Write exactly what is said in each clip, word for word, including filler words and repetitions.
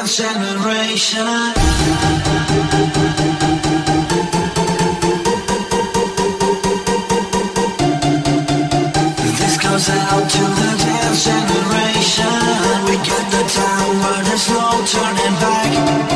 dance generation. This goes out to the dance generation. We get the time where there's no turning back.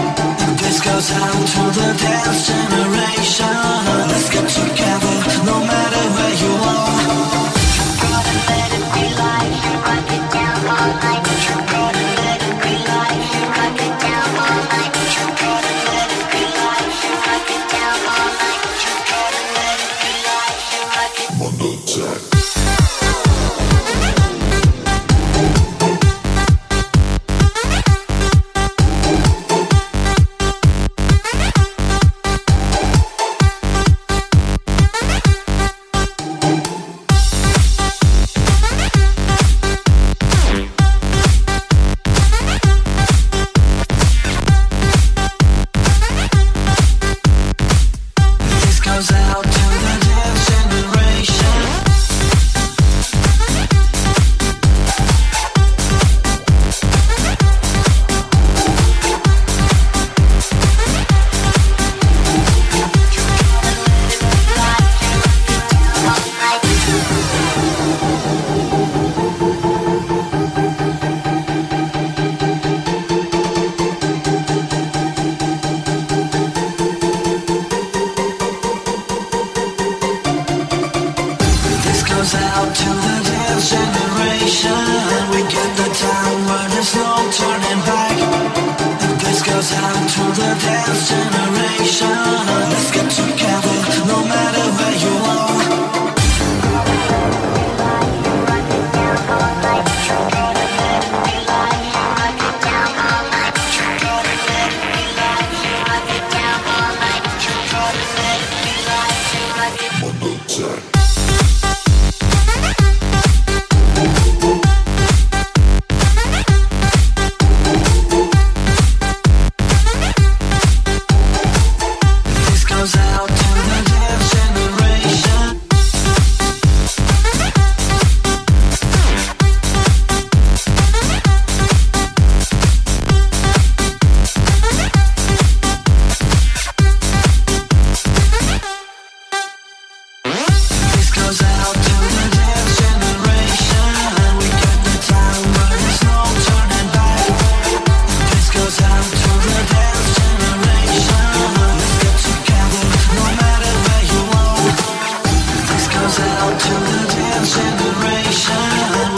This goes out to the dance generation. Let's get together, no matter where you are. You gotta let it be like you rock it down all night. You gotta let it be like you rock it down all night. You gotta let it be like you rock it down all night. You gotta let it be like you rock it. Mondo Jack.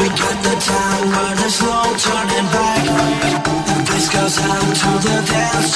Turning back, this goes out to the dance